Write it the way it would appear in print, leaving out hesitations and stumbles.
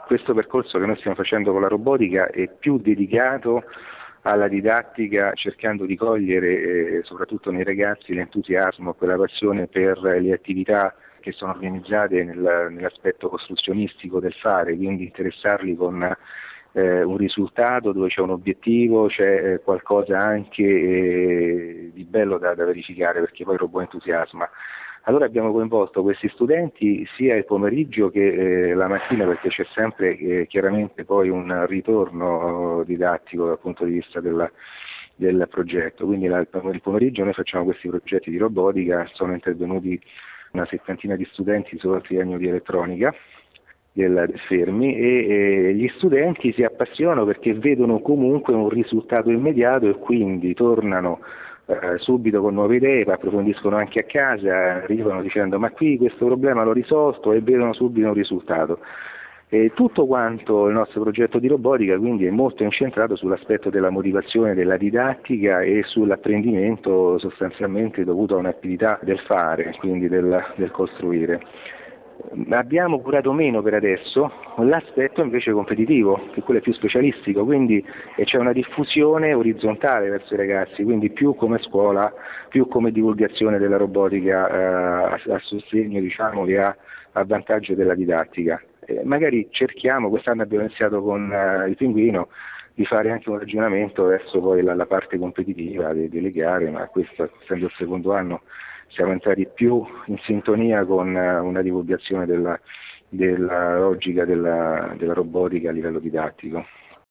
questo percorso che noi stiamo facendo con la robotica è più dedicato alla didattica, cercando di cogliere soprattutto nei ragazzi l'entusiasmo, quella passione per le attività che sono organizzate nell'aspetto costruzionistico del fare, quindi interessarli con un risultato dove c'è un obiettivo, c'è qualcosa anche di bello da verificare, perché poi il robot entusiasma. Allora abbiamo coinvolto questi studenti sia il pomeriggio che la mattina, perché c'è sempre chiaramente poi un ritorno didattico dal punto di vista del progetto. Quindi il pomeriggio noi facciamo questi progetti di robotica, sono intervenuti una settantina di studenti solo al triennio di elettronica del Fermi e gli studenti si appassionano perché vedono comunque un risultato immediato e quindi tornano subito con nuove idee, approfondiscono anche a casa, arrivano dicendo ma qui questo problema l'ho risolto e vedono subito un risultato. E tutto quanto il nostro progetto di robotica quindi è molto incentrato sull'aspetto della motivazione, della didattica e sull'apprendimento sostanzialmente dovuto a un'attività del fare, quindi del costruire. Abbiamo curato meno per adesso l'aspetto invece competitivo, che quello è più specialistico, quindi c'è una diffusione orizzontale verso i ragazzi, quindi più come scuola, più come divulgazione della robotica a sostegno diciamo, e a vantaggio della didattica. Magari cerchiamo, quest'anno abbiamo iniziato con il Pinguino, di fare anche un ragionamento verso poi la parte competitiva delle gare, ma questo essendo il secondo anno siamo entrati più in sintonia con una divulgazione della logica della robotica a livello didattico.